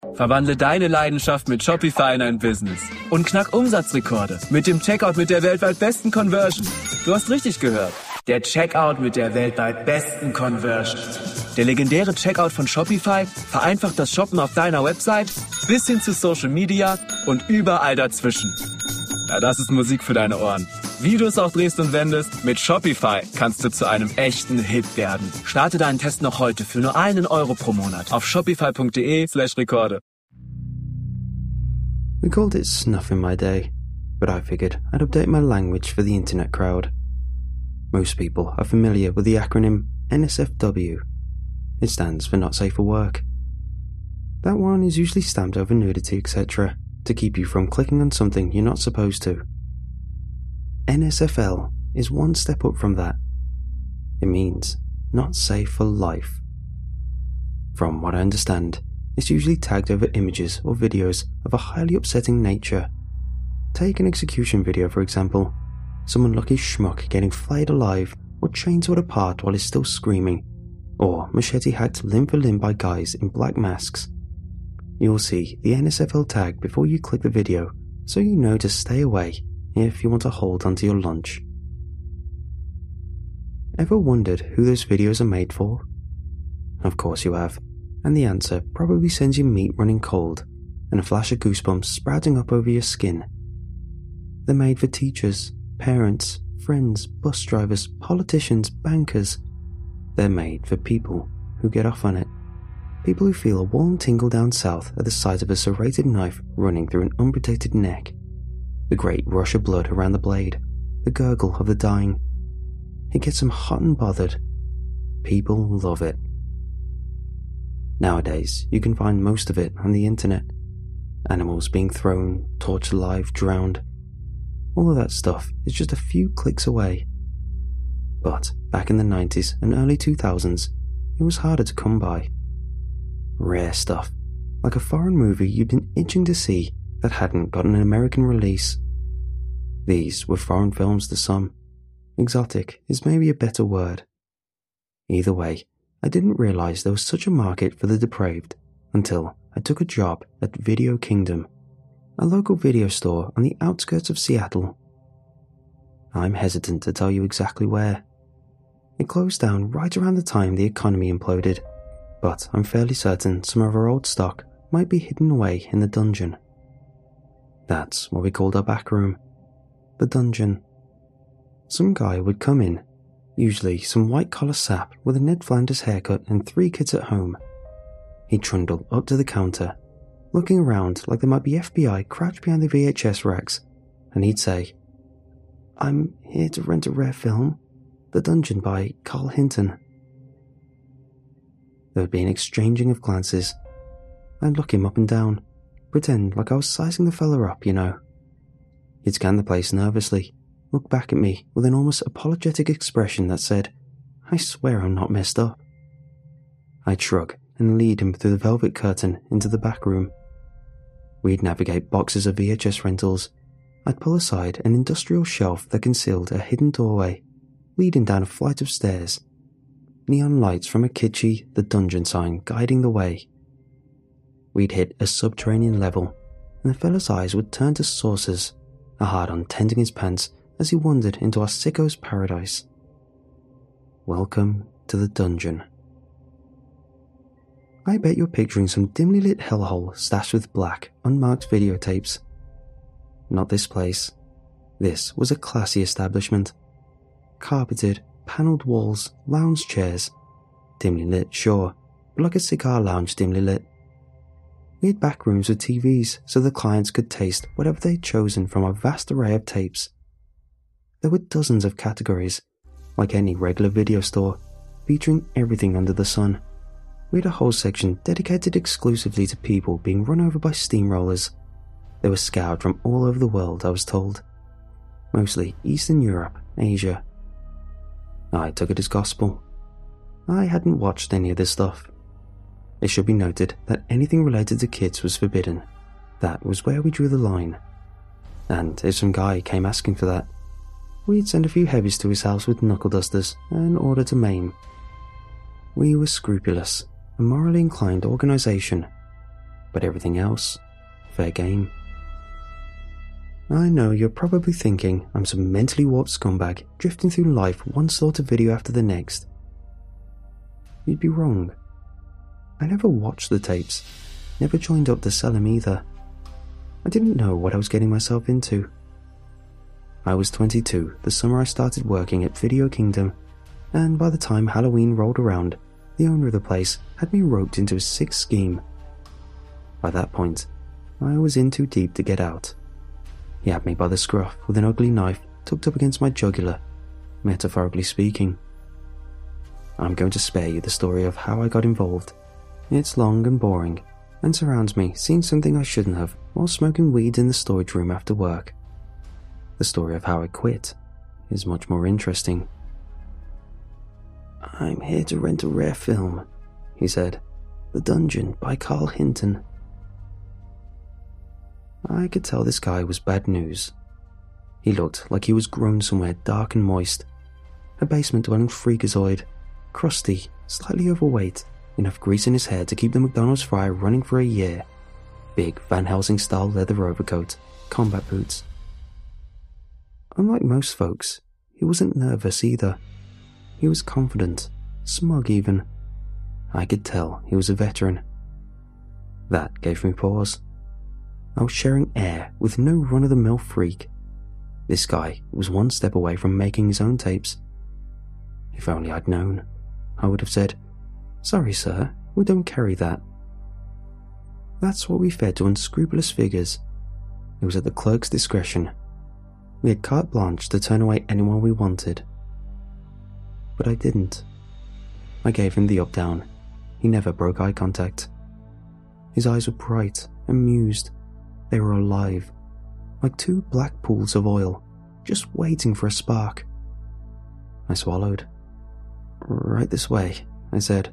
Verwandle deine Leidenschaft mit Shopify in ein Business. Und knack Umsatzrekorde mit dem Checkout mit der weltweit besten Conversion. Du hast richtig gehört. Der Checkout mit der weltweit besten Conversion. Der legendäre Checkout von Shopify vereinfacht das Shoppen auf deiner Website bis hin zu Social Media und überall dazwischen. Ja, das ist Musik für deine Ohren. Wie du es auch drehst und wendest, mit Shopify kannst du zu einem echten Hit werden. Starte deinen Test noch heute für nur €1 pro Monat auf shopify.de/Rekorde. We called it snuff in my day, but I figured I'd update my language for the internet crowd. Most people are familiar with the acronym NSFW. It stands for Not Safe for Work. That one is usually stamped over nudity, etc., to keep you from clicking on something you're not supposed to. NSFL is one step up from that. It means not safe for life. From what I understand, it's usually tagged over images or videos of a highly upsetting nature. Take an execution video, for example. Some unlucky schmuck getting flayed alive or chainsawed apart while he's still screaming, or machete hacked limb for limb by guys in black masks. You'll see the NSFL tag before you click the video, so you know to stay away if you want to hold onto your lunch. Ever wondered who those videos are made for? Of course you have, and the answer probably sends your meat running cold and a flash of goosebumps sprouting up over your skin. They're made for teachers, parents, friends, bus drivers, politicians, bankers. They're made for people who get off on it. People who feel a warm tingle down south at the sight of a serrated knife running through an unprotected neck. The great rush of blood around the blade, the gurgle of the dying. It gets them hot and bothered. People love it. Nowadays, you can find most of it on the internet. Animals being thrown, tortured alive, drowned. All of that stuff is just a few clicks away. But back in the 90s and early 2000s, it was harder to come by. Rare stuff, like a foreign movie you'd been itching to see that hadn't gotten an American release. These were foreign films to some. Exotic is maybe a better word. Either way, I didn't realize there was such a market for the depraved until I took a job at Video Kingdom, a local video store on the outskirts of Seattle. I'm hesitant to tell you exactly where. It closed down right around the time the economy imploded, but I'm fairly certain some of our old stock might be hidden away in the dungeon. That's what we called our back room. The dungeon. Some guy would come in, usually some white-collar sap with a Ned Flanders haircut and 3 kids at home. He'd trundle up to the counter, looking around like there might be FBI crouched behind the VHS racks, and he'd say, "I'm here to rent a rare film, The Dungeon by Carl Hinton." There would be an exchanging of glances. I'd look him up and down, pretend like I was sizing the fella up, you know. He'd scan the place nervously, look back at me with an almost apologetic expression that said, "I swear I'm not messed up." I'd shrug and lead him through the velvet curtain into the back room. We'd navigate boxes of VHS rentals. I'd pull aside an industrial shelf that concealed a hidden doorway, leading down a flight of stairs. Neon lights from a kitschy The Dungeon sign guiding the way. We'd hit a subterranean level, and the fella's eyes would turn to saucers, a hard-on tending his pants as he wandered into our sicko's paradise. Welcome to the dungeon. I bet you're picturing some dimly lit hellhole stashed with black, unmarked videotapes. Not this place. This was a classy establishment. Carpeted, panelled walls, lounge chairs. Dimly lit, sure, but like a cigar lounge dimly lit. We had back rooms with TVs so the clients could taste whatever they'd chosen from our vast array of tapes. There were dozens of categories, like any regular video store, featuring everything under the sun. We had a whole section dedicated exclusively to people being run over by steamrollers. They were scoured from all over the world, I was told. Mostly Eastern Europe, Asia. I took it as gospel. I hadn't watched any of this stuff. It should be noted that anything related to kids was forbidden. That was where we drew the line. And if some guy came asking for that, we'd send a few heavies to his house with knuckle dusters and order to maim. We were scrupulous, a morally inclined organisation. but everything else, fair game. I know you're probably thinking I'm some mentally warped scumbag drifting through life one sort of video after the next. You'd be wrong. I never watched the tapes, never joined up to sell them either. I didn't know what I was getting myself into. I was 22 the summer I started working at Video Kingdom, and by the time Halloween rolled around, the owner of the place had me roped into a sick scheme. By that point, I was in too deep to get out. He had me by the scruff with an ugly knife tucked up against my jugular, metaphorically speaking. I'm going to spare you the story of how I got involved. It's long and boring, and surrounds me seeing something I shouldn't have while smoking weed in the storage room after work. The story of how I quit is much more interesting. "I'm here to rent a rare film," he said. "The Dungeon by Carl Hinton." I could tell this guy was bad news. He looked like he was grown somewhere dark and moist. A basement-dwelling freakazoid, crusty, slightly overweight, enough grease in his hair to keep the McDonald's fryer running for a year. Big Van Helsing-style leather overcoat, combat boots. Unlike most folks, he wasn't nervous either. He was confident, smug even. I could tell he was a veteran. That gave me pause. I was sharing air with no run-of-the-mill freak. This guy was one step away from making his own tapes. If only I'd known, I would have said, "Sorry sir, we don't carry that." That's what we fed to unscrupulous figures. It was at the clerk's discretion. We had carte blanche to turn away anyone we wanted. But I didn't. I gave him the up-down. He never broke eye contact. His eyes were bright, amused. They were alive, like two black pools of oil, just waiting for a spark. I swallowed. "Right this way," I said.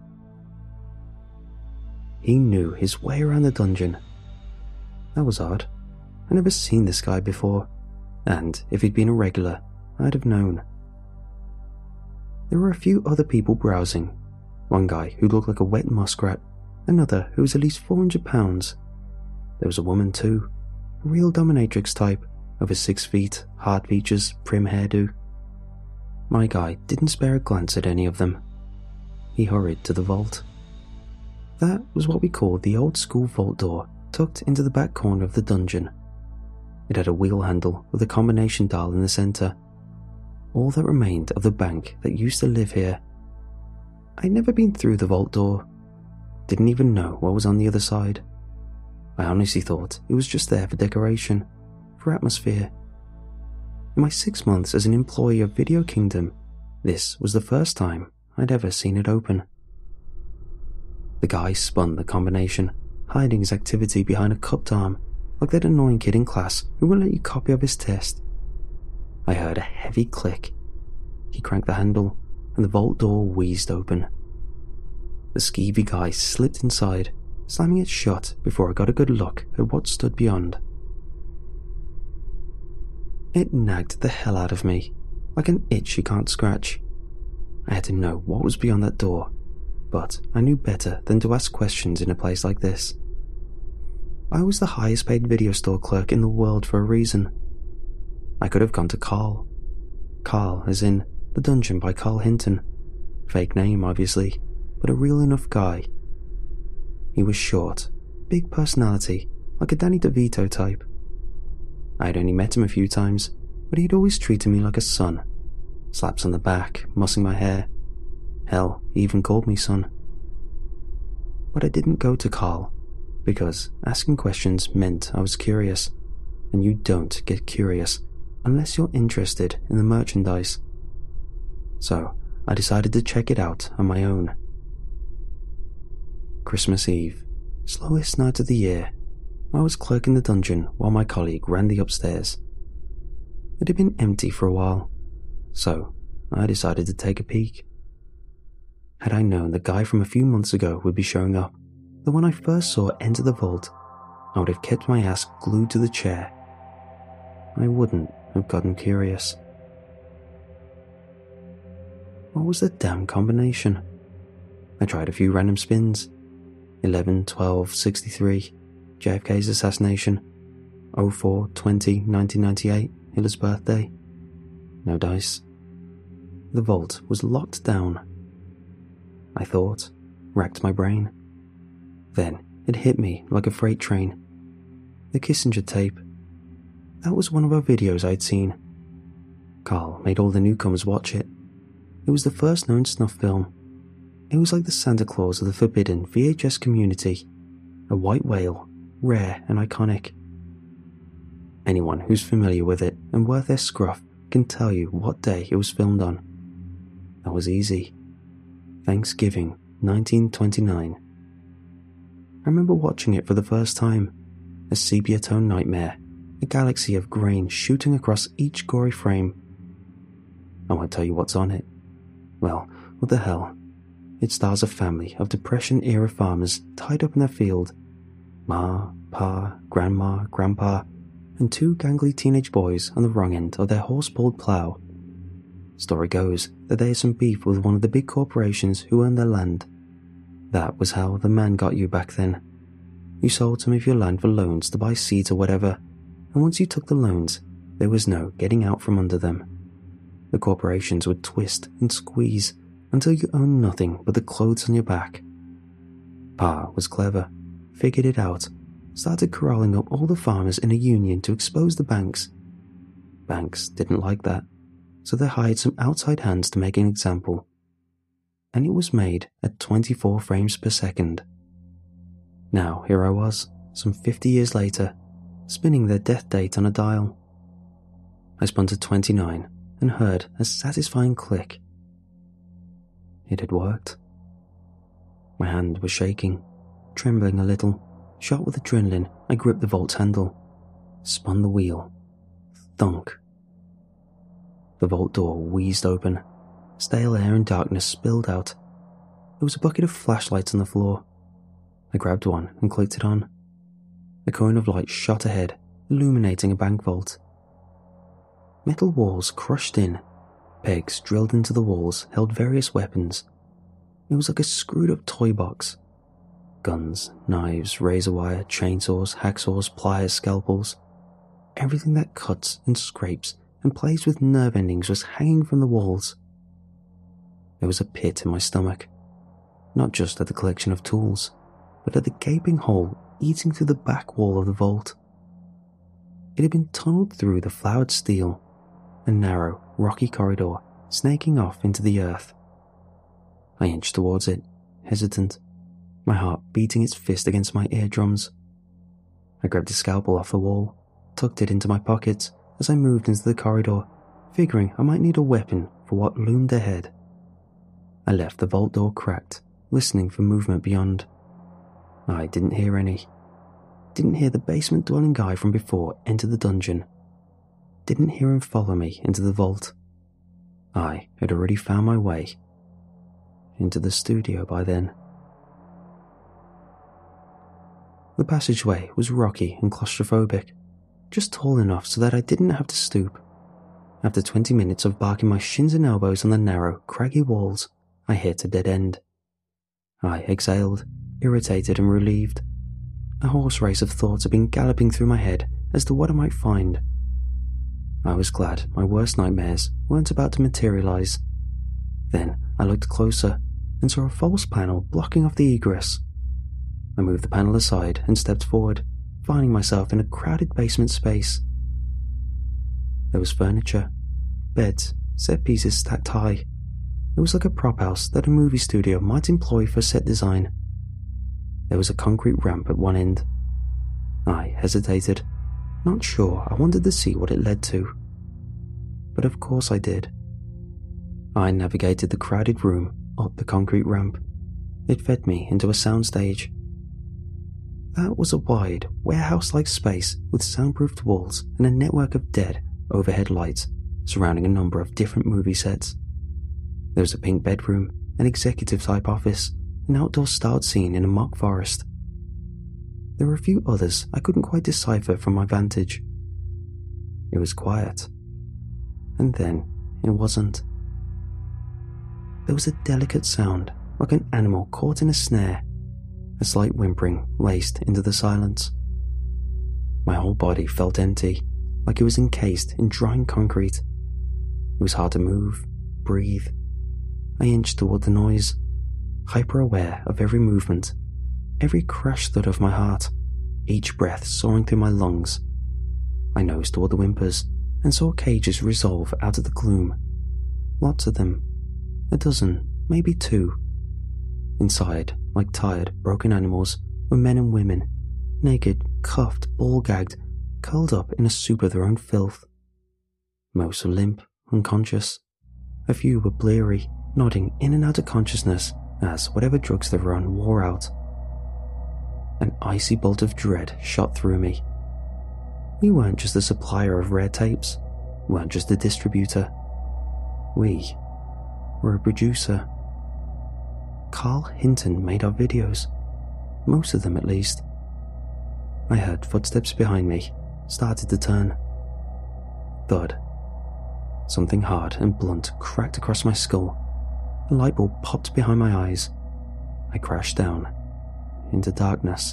He knew his way around the dungeon. That was odd. I'd never seen this guy before, and if he'd been a regular, I'd have known. There were a few other people browsing. One guy who looked like a wet muskrat, another who was at least 400 pounds. There was a woman too, a real dominatrix type, over 6 feet, hard features, prim hairdo. My guy didn't spare a glance at any of them. He hurried to the vault. That was what we called the old school vault door, tucked into the back corner of the dungeon. It had a wheel handle with a combination dial in the centre. All that remained of the bank that used to live here. I'd never been through the vault door. Didn't even know what was on the other side. I honestly thought it was just there for decoration, for atmosphere. In my 6 months as an employee of Video Kingdom, this was the first time I'd ever seen it open. The guy spun the combination, hiding his activity behind a cupped arm, like that annoying kid in class who wouldn't let you copy up his test. I heard a heavy click. He cranked the handle, and the vault door wheezed open. The skeevy guy slipped inside, slamming it shut before I got a good look at what stood beyond. It nagged the hell out of me, like an itch you can't scratch. I had to know what was beyond that door, but I knew better than to ask questions in a place like this. I was the highest paid video store clerk in the world for a reason. I could have gone to Carl. Carl as in The Dungeon by Carl Hinton. Fake name, obviously, but a real enough guy. He was short, big personality, like a Danny DeVito type. I had only met him a few times, but he'd always treated me like a son. Slaps on the back, mussing my hair. Hell, he even called me son. But I didn't go to Carl, because asking questions meant I was curious, and you don't get curious unless you're interested in the merchandise. So I decided to check it out on my own. Christmas Eve, slowest night of the year, I was clerking the dungeon while my colleague ran the upstairs. It had been empty for a while, so I decided to take a peek. Had I known the guy from a few months ago would be showing up, the one I first saw enter the vault, I would have kept my ass glued to the chair. I wouldn't have gotten curious. What was the damn combination? I tried a few random spins. 11, 12, 63. JFK's assassination, 04/20/1998, Hitler's birthday. No dice. The vault was locked down. I thought, racked my brain. Then it hit me like a freight train. The Kissinger tape. That was one of our videos I'd seen. Carl made all the newcomers watch it. It was the first known snuff film. It was like the Santa Claus of the forbidden VHS community. A white whale, rare and iconic. Anyone who's familiar with it and worth their scruff can tell you what day it was filmed on. That was easy. Thanksgiving, 1929. I remember watching it for the first time. A sepia-tone nightmare, a galaxy of grain shooting across each gory frame. I won't tell you what's on it. Well, what the hell. It stars a family of Depression-era farmers tied up in their field. Ma, Pa, Grandma, Grandpa, and two gangly teenage boys on the wrong end of their horse-pulled plough. Story goes that there is some beef with one of the big corporations who own their land. That was how the man got you back then. You sold some of your land for loans to buy seeds or whatever, and once you took the loans, there was no getting out from under them. The corporations would twist and squeeze until you owned nothing but the clothes on your back. Pa was clever, figured it out, started corralling up all the farmers in a union to expose the banks. Banks didn't like that, so they hired some outside hands to make an example. And it was made at 24 frames per second. Now here I was, some 50 years later, spinning their death date on a dial. I spun to 29 and heard a satisfying click. It had worked. My hand was shaking, trembling a little. Shot with adrenaline, I gripped the vault's handle, spun the wheel. Thunk. The vault door wheezed open. Stale air and darkness spilled out. There was a bucket of flashlights on the floor. I grabbed one and clicked it on. A cone of light shot ahead, illuminating a bank vault. Metal walls crushed in. Pegs drilled into the walls held various weapons. It was like a screwed-up toy box. Guns, knives, razor wire, chainsaws, hacksaws, pliers, scalpels. Everything that cuts and scrapes and plays with nerve endings was hanging from the walls. There was a pit in my stomach, not just at the collection of tools, but at the gaping hole eating through the back wall of the vault. It had been tunneled through the flowered steel, a narrow, rocky corridor snaking off into the earth. I inched towards it, hesitant, my heart beating its fist against my eardrums. I grabbed a scalpel off the wall, tucked it into my pocket as I moved into the corridor, figuring I might need a weapon for what loomed ahead. I left the vault door cracked, listening for movement beyond. I didn't hear any. Didn't hear the basement-dwelling guy from before enter the dungeon. Didn't hear him follow me into the vault. I had already found my way into the studio by then. The passageway was rocky and claustrophobic, just tall enough so that I didn't have to stoop. After 20 minutes of barking my shins and elbows on the narrow, craggy walls, I hit a dead end. I exhaled, irritated and relieved. A horse race of thoughts had been galloping through my head as to what I might find. I was glad my worst nightmares weren't about to materialize. Then I looked closer and saw a false panel blocking off the egress. I moved the panel aside and stepped forward, finding myself in a crowded basement space. There was furniture, beds, set pieces stacked high. It was like a prop house that a movie studio might employ for set design. There was a concrete ramp at one end. I hesitated, not sure I wanted to see what it led to. But of course I did. I navigated the crowded room up the concrete ramp. It fed me into a soundstage. That was a wide, warehouse-like space with soundproofed walls and a network of dead, overhead lights surrounding a number of different movie sets. There was a pink bedroom, an executive-type office, an outdoor-styled scene in a mock forest. There were a few others I couldn't quite decipher from my vantage. It was quiet. And then it wasn't. There was a delicate sound, like an animal caught in a snare. A slight whimpering laced into the silence. My whole body felt empty, like it was encased in drying concrete. It was hard to move, breathe. I inched toward the noise, hyper-aware of every movement, every crash thud of my heart, each breath soaring through my lungs. I nosed toward the whimpers and saw cages resolve out of the gloom. Lots of them. A dozen, maybe 2. Inside, like tired, broken animals, were men and women, naked, cuffed, ball-gagged, curled up in a soup of their own filth. Most were limp, unconscious. A few were bleary, nodding in and out of consciousness as whatever drugs they were on wore out. An icy bolt of dread shot through me. We weren't just a supplier of rare tapes, we weren't just a distributor. We were a producer. Carl Hinton made our videos, most of them at least. I heard footsteps behind me, started to turn. Thud. Something hard and blunt cracked across my skull. A light bulb popped behind my eyes. I crashed down into darkness.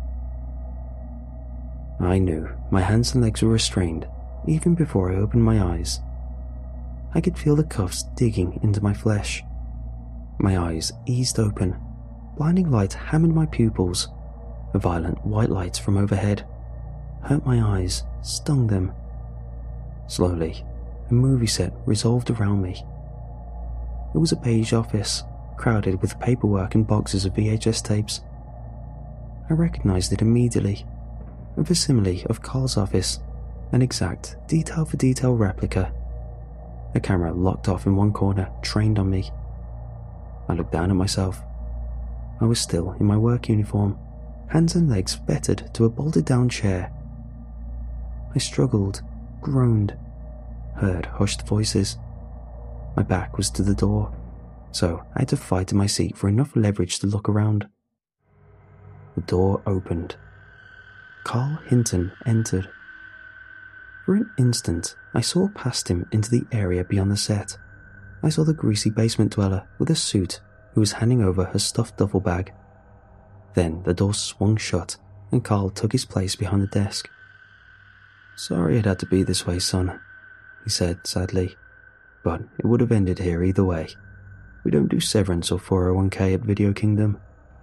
I knew my hands and legs were restrained even before I opened my eyes. I could feel the cuffs digging into my flesh. My eyes eased open. Blinding light hammered my pupils. A violent white light from overhead hurt my eyes, stung them. Slowly, a movie set resolved around me. It was a beige office, crowded with paperwork and boxes of VHS tapes. I recognized it immediately. A facsimile of Carl's office, an exact, detail-for-detail replica. A camera locked off in one corner, trained on me. I looked down at myself. I was still in my work uniform, hands and legs fettered to a bolted-down chair. I struggled, groaned, heard hushed voices. My back was to the door, so I had to fight in my seat for enough leverage to look around. The door opened. Carl Hinton entered. For an instant, I saw past him into the area beyond the set. I saw the greasy basement dweller with a suit who was handing over her stuffed duffel bag. Then the door swung shut and Carl took his place behind the desk. "Sorry it had to be this way, son," he said sadly, "but it would have ended here either way. We don't do severance or 401k at Video Kingdom."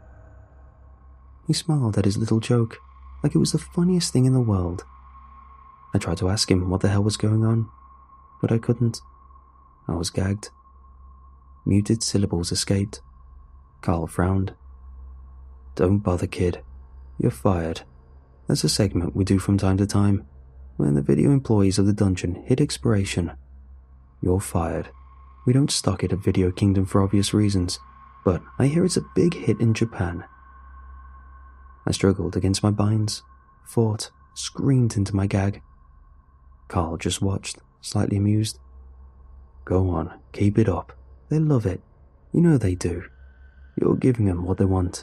He smiled at his little joke, like it was the funniest thing in the world. I tried to ask him what the hell was going on, but I couldn't. I was gagged. Muted syllables escaped. Carl frowned. "Don't bother, kid. You're fired. That's a segment we do from time to time, when the video employees of the dungeon hit expiration. You're fired. We don't stock it at Video Kingdom for obvious reasons, but I hear it's a big hit in Japan." I struggled against my binds, fought, screamed into my gag. Carl just watched, slightly amused. "Go on, keep it up. They love it. You know they do. You're giving them what they want."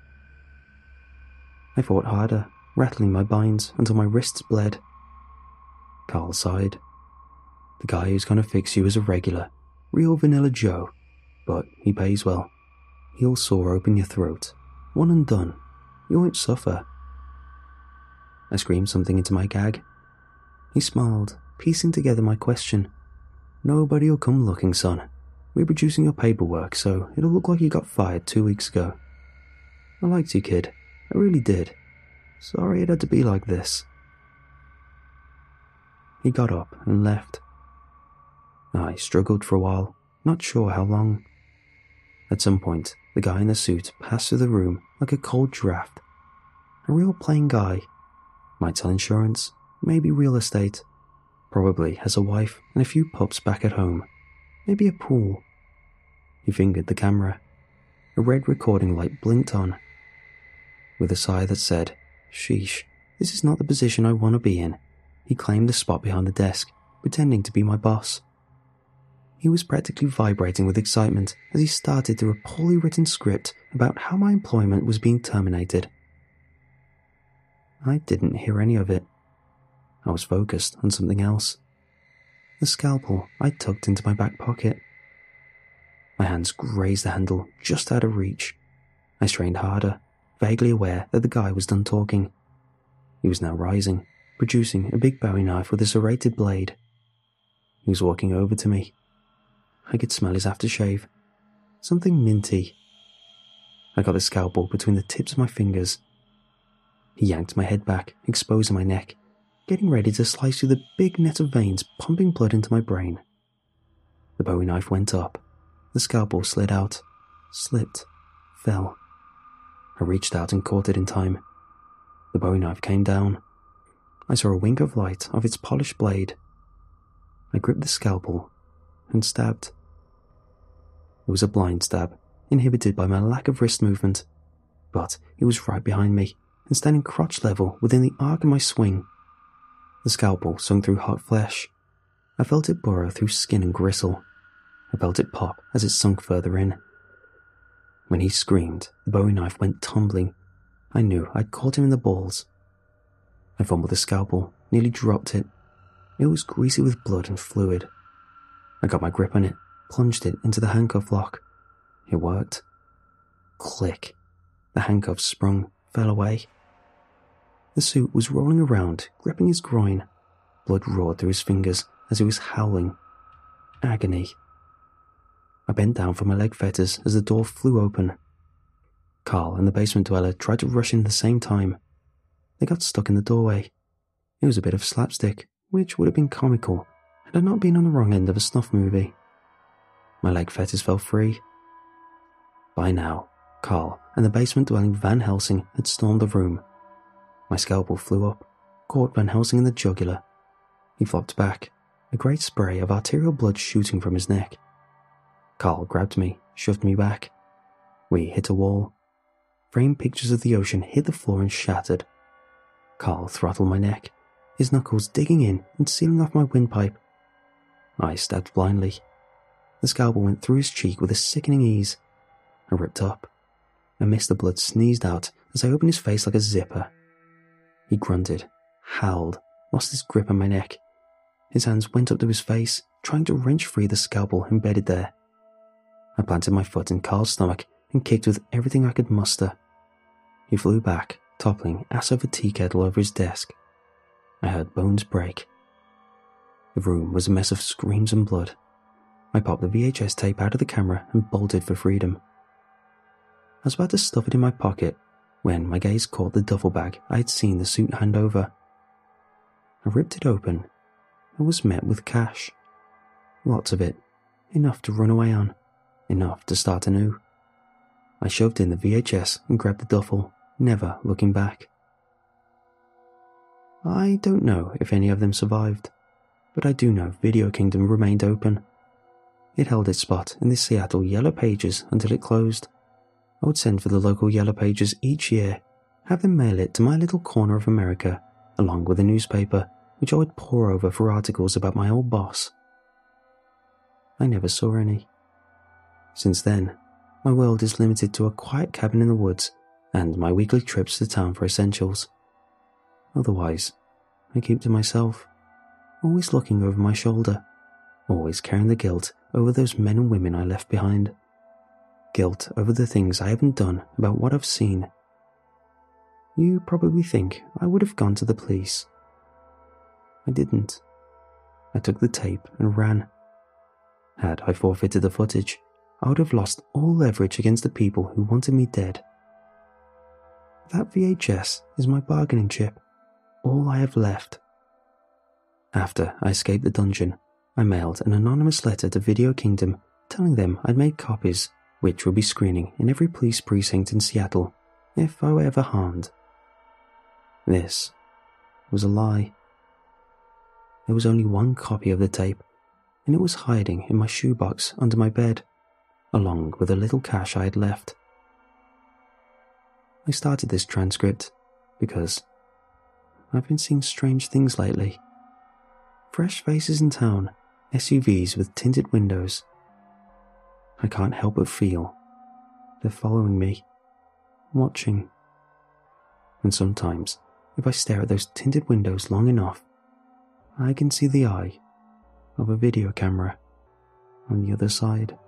I fought harder, rattling my binds until my wrists bled. Carl sighed. "The guy who's gonna fix you is a regular, real vanilla Joe, but he pays well. He'll saw open your throat. One and done. You won't suffer." I screamed something into my gag. He smiled, piecing together my question. "Nobody'll come looking, son. We're producing your paperwork, so it'll look like you got fired 2 weeks ago. I liked you, kid. I really did. Sorry it had to be like this." He got up and left. I struggled for a while, not sure how long. At some point, the guy in the suit passed through the room like a cold draft. A real plain guy. Might sell insurance, maybe real estate. Probably has a wife and a few pups back at home. Maybe a pool. He fingered the camera. A red recording light blinked on. With a sigh that said, "Sheesh, this is not the position I want to be in," he claimed the spot behind the desk, pretending to be my boss. He was practically vibrating with excitement as he started through a poorly written script about how my employment was being terminated. I didn't hear any of it. I was focused on something else. The scalpel I tucked into my back pocket. My hands grazed the handle just out of reach. I strained harder, vaguely aware that the guy was done talking. He was now rising, producing a big Bowie knife with a serrated blade. He was walking over to me. I could smell his aftershave. Something minty. I got the scalpel between the tips of my fingers. He yanked my head back, exposing my neck, getting ready to slice through the big net of veins pumping blood into my brain. The Bowie knife went up. The scalpel slid out, slipped, fell. I reached out and caught it in time. The Bowie knife came down. I saw a wink of light of its polished blade. I gripped the scalpel and stabbed. It was a blind stab, inhibited by my lack of wrist movement, but he was right behind me and standing crotch level within the arc of my swing. The scalpel sunk through hot flesh. I felt it burrow through skin and gristle. I felt it pop as it sunk further in. When he screamed, the Bowie knife went tumbling. I knew I'd caught him in the balls. I fumbled the scalpel, nearly dropped it. It was greasy with blood and fluid. I got my grip on it, plunged it into the handcuff lock. It worked. Click. The handcuffs sprung, fell away. The suit was rolling around, gripping his groin. Blood roared through his fingers as he was howling. Agony. I bent down for my leg fetters as the door flew open. Carl and the basement dweller tried to rush in at the same time. They got stuck in the doorway. It was a bit of slapstick, which would have been comical had I not been on the wrong end of a snuff movie. My leg fetters fell free. By now, Carl and the basement-dwelling Van Helsing had stormed the room. My scalpel flew up, caught Van Helsing in the jugular. He flopped back, a great spray of arterial blood shooting from his neck. Carl grabbed me, shoved me back. We hit a wall. Framed pictures of the ocean hit the floor and shattered. Carl throttled my neck, his knuckles digging in and sealing off my windpipe. I stabbed blindly. The scalpel went through his cheek with a sickening ease. I ripped up. A mist of blood sneezed out as I opened his face like a zipper. He grunted, howled, lost his grip on my neck. His hands went up to his face, trying to wrench free the scalpel embedded there. I planted my foot in Carl's stomach and kicked with everything I could muster. He flew back, toppling ass over tea kettle over his desk. I heard bones break. The room was a mess of screams and blood. I popped the VHS tape out of the camera and bolted for freedom. I was about to stuff it in my pocket when my gaze caught the duffel bag I had seen the suit hand over. I ripped it open and was met with cash. Lots of it. Enough to run away on. Enough to start anew. I shoved in the VHS and grabbed the duffel, never looking back. I don't know if any of them survived, but I do know Video Kingdom remained open. It held its spot in the Seattle Yellow Pages until it closed. I would send for the local Yellow Pages each year, have them mail it to my little corner of America, along with a newspaper, which I would pore over for articles about my old boss. I never saw any. Since then, my world is limited to a quiet cabin in the woods and my weekly trips to town for essentials. Otherwise, I keep to myself, always looking over my shoulder, always carrying the guilt over those men and women I left behind. Guilt over the things I haven't done about what I've seen. You probably think I would have gone to the police. I didn't. I took the tape and ran. Had I forfeited the footage, I would have lost all leverage against the people who wanted me dead. That VHS is my bargaining chip, all I have left. After I escaped the dungeon, I mailed an anonymous letter to Video Kingdom telling them I'd made copies, which would be screening in every police precinct in Seattle, if I were ever harmed. This was a lie. There was only one copy of the tape, and it was hiding in my shoebox under my bed, along with the little cash I had left. I started this transcript because I've been seeing strange things lately. Fresh faces in town, SUVs with tinted windows. I can't help but feel they're following me, watching. And sometimes, if I stare at those tinted windows long enough, I can see the eye of a video camera on the other side.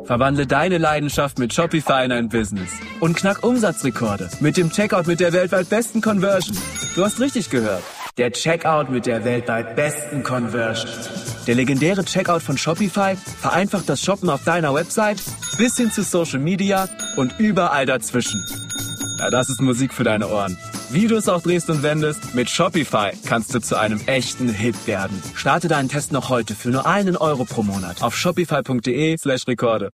Verwandle deine Leidenschaft mit Shopify in ein Business und knack Umsatzrekorde mit dem Checkout mit der weltweit besten Conversion. Du hast richtig gehört. Der Checkout mit der weltweit besten Conversion. Der legendäre Checkout von Shopify vereinfacht das Shoppen auf deiner Website bis hin zu Social Media und überall dazwischen. Ja, das ist Musik für deine Ohren. Wie du es auch drehst und wendest, mit Shopify kannst du zu einem echten Hit werden. Starte deinen Test noch heute für nur €1 pro Monat auf shopify.de/Rekorde.